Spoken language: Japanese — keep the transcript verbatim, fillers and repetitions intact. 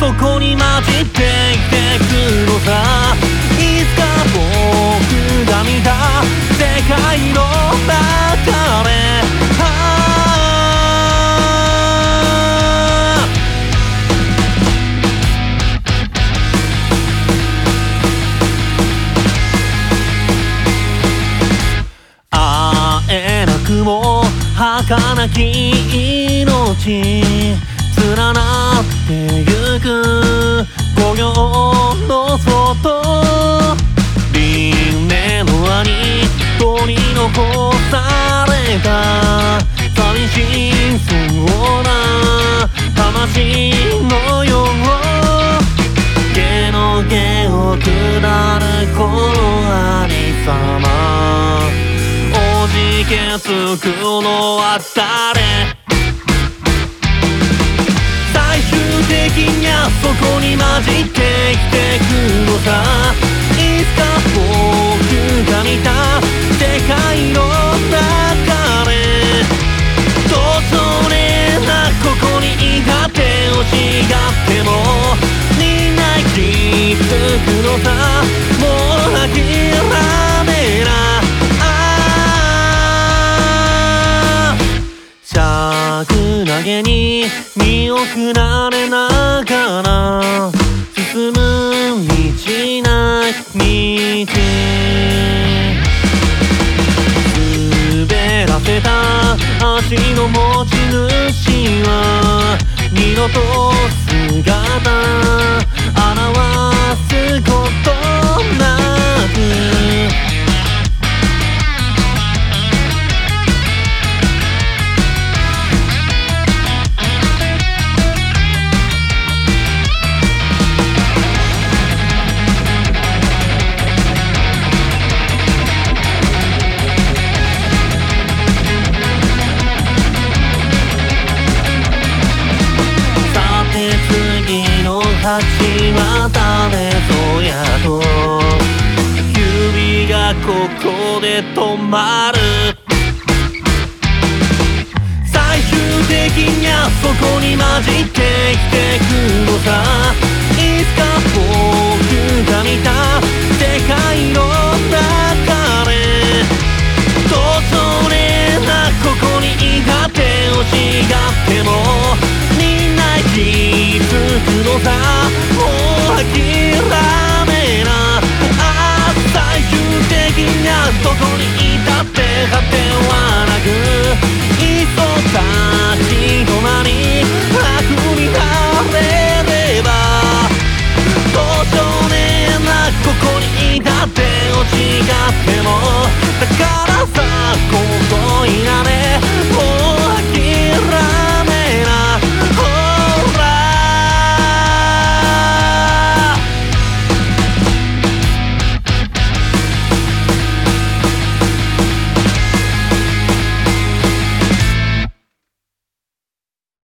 そこに混じって生きてくのさ。いつか僕が見た世界の中で会えなくも儚き命連なってゆく五行の外、輪廻の輪に取り残された寂しそうな魂のよう、毛の毛を下るこのありさま、おじけつくのは誰。最終的にはそこに混じって生きてくのさ。いつか僕が見た世界の中でどうれなここにいがって欲しがってもみんな生きつくのさ。もう諦めな尺投げに見送られながら進む道なき道、滑らせた足の持ち主は二度と姿現すことなく、橋は誰ぞやと指がここで止まる。最終的にはそこに混じって生きてくのさ。いつか僕が見た世界の中でどうれなここにいがって欲しがってもみんな生きつくのさ。